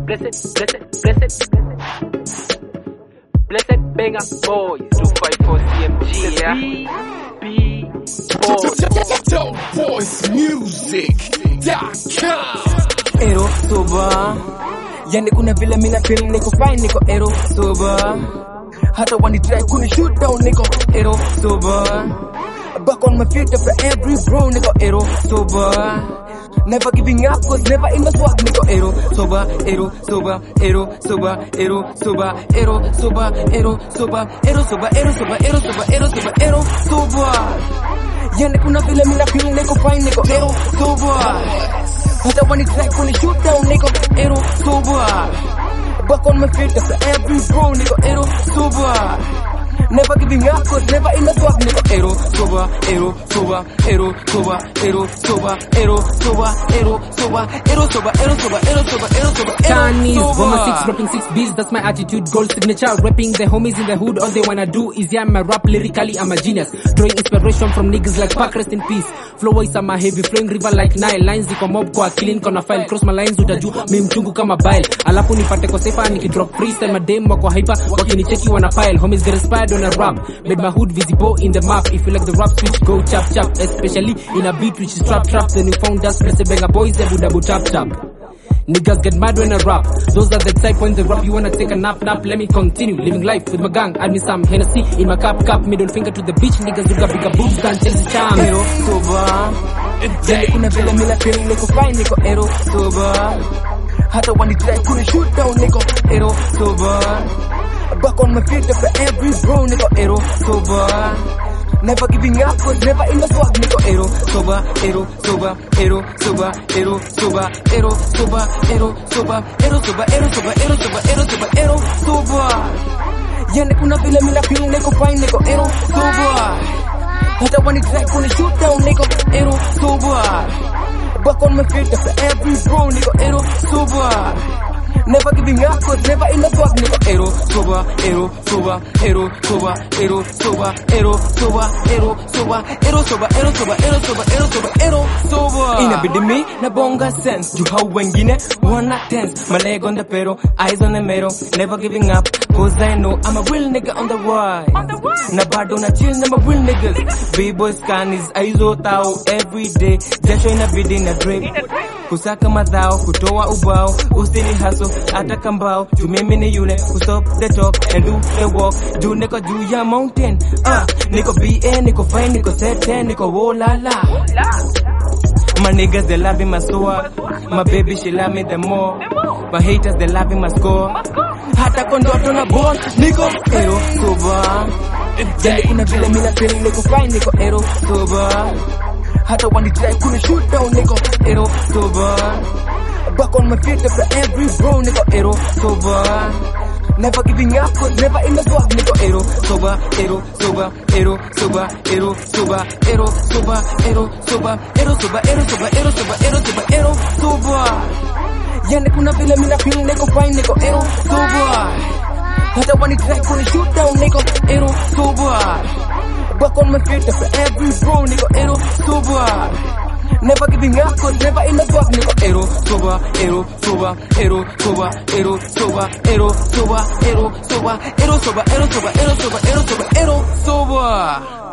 Blessed banger boys, 254 CMG, yeah. DopeBoysMusic.com. Ero soba, yani kuna vile mina feel niko fine, niko ero soba. Hata wani try kuni shoot down, niko ero soba. Back on my feet after every bro, niko ero soba. Never giving up, cause never in the swag, niko ero soba, ero soba, ero soba, ero soba, ero soba, ero soba, ero soba, ero soba, ero soba, ero soba, ero soba. Yani kuna vile mina feel niko fine, niko ero soba. Hata wani try kuni shoot down, niko ero soba. Back on my feet after every bro, niko ero soba. Never giving up, cause never in the swag, niko ero soba, ero soba, ero soba, ero soba, ero soba, ero soba, ero soba, ero soba, ero soba, ero soba, Chinese, 116, rapping 6 B's, that's my attitude, gold signature, rapping the homies in the hood, all they wanna do is yeah, my rap lyrically, I'm a genius, drawing inspiration from niggas like Pac, rest in peace, flow wise I'm a heavy, flowing river like Nile, lines ziko mob kwa clean, kona file, cross my lines utajua, mi mchungu kama bile, alafu nipate kwa sefa, nikidrop freestyle, madem wako hyper, wakinicheki wana file, homies get inspired on a rap, made my hood visible in the map, if you like the rap switch, go chap chap, especially in a beat which is trap trap, then you found us, blessed banger boys, they would double tap tap. Niggas get mad when I rap. Those are the type when they rap you wanna take a nap. Let me continue living life with my gang. Add me some Hennessy in my cup. Middle finger to the beach. Niggas who got bigger boobs than Chelsea charm. Ero soba, yani kuna vile mina feel niko fine, niko ero soba. Hata wani try kuni shoot down, niko ero soba. Back on my feet after every bro, niko ero soba. Never giving up, cause never in the swag, niko ero soba, ero soba, ero soba, ero soba, ero soba, ero soba, ero soba, ero soba, ero soba, ero soba, ero soba. Yani kuna vile mina feel niko fine, niko ero soba. Hata wani try kuni shoot down, niko ero soba. Back on my feet after every bro, niko ero soba. Never giving up, cause never in the swag, niko ero soba, ero soba, ero soba, ero soba, ero soba, ero soba, ero soba, ero soba, ero soba, ero soba, ero soba. Inabidi mi na bonga sense, juu hao wengine wanna tense. My leg on the pedal, eyes on the metal, never giving up, cause I know I'm a real nigga on the rise. Na bado na chill na ma real niggas. B-boys canis, aizo tao every day. Jasho inabidi na drip, kusaka madhao, kutoa ubao, usini hustle, ataka mbao, juu mimi ni yule, who stop the talk and do the walk, juu niko juu ya mountain, niko BA, niko fine, niko set 10, niko wolala. My niggas, they loving my swag, my baby, she love me the more, my haters, they loving my score, hata kondoto na ball, niko ero soba, yani kuna vile mina feel niko fine, niko ero soba. Hata wani try kuni shoot down, niko ero soba. Back on my feet after every bro, niko ero soba. Never giving up, cause never in the swag, niko ero soba, ero soba, ero soba, ero soba, ero soba, ero soba, ero soba, ero soba, ero soba, ero soba, ero soba. Yani kuna vile mina feel niko fine, niko ero soba. Hata wani try kuni shoot down, niko ero soba. Back on my feet after every bro, niko ero soba. Never giving up, cause never in the swag, niko ero soba, ero soba, ero soba, ero soba, ero soba, ero soba, ero soba, ero soba, ero soba, ero soba, ero soba.